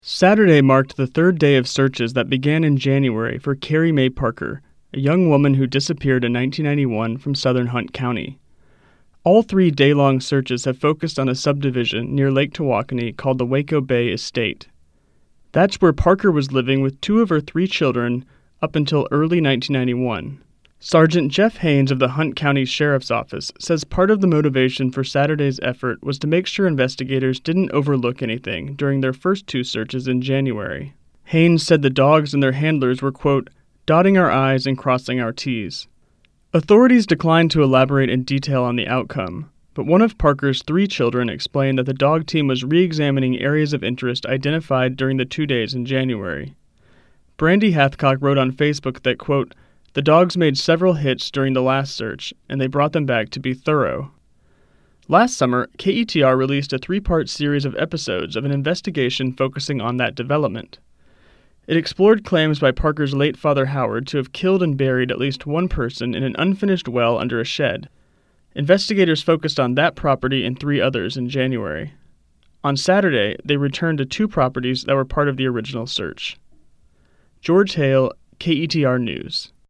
Saturday marked the third day of searches that began in January for Carrie Mae Parker, a young woman who disappeared in 1991 from southern Hunt County. All 3 day-long searches have focused on a subdivision near Lake Tawakoni called the Waco Bay Estate. That's where Parker was living with 2 of her 3 children up until early 1991. Sergeant Jeff Haynes of the Hunt County Sheriff's Office says part of the motivation for Saturday's effort was to make sure investigators didn't overlook anything during their first 2 searches in January. Haynes said the dogs and their handlers were, quote, dotting our I's and crossing our T's. Authorities declined to elaborate in detail on the outcome, but one of Parker's 3 children explained that the dog team was re-examining areas of interest identified during the 2 days in January. Brandy Hathcock wrote on Facebook that, quote, the dogs made several hits during the last search, and they brought them back to be thorough. Last summer, KETR released a 3-part series of episodes of an investigation focusing on that development. It explored claims by Parker's late father Howard to have killed and buried at least one person in an unfinished well under a shed. Investigators focused on that property and 3 others in January. On Saturday, they returned to 2 properties that were part of the original search. George Hale, KETR News.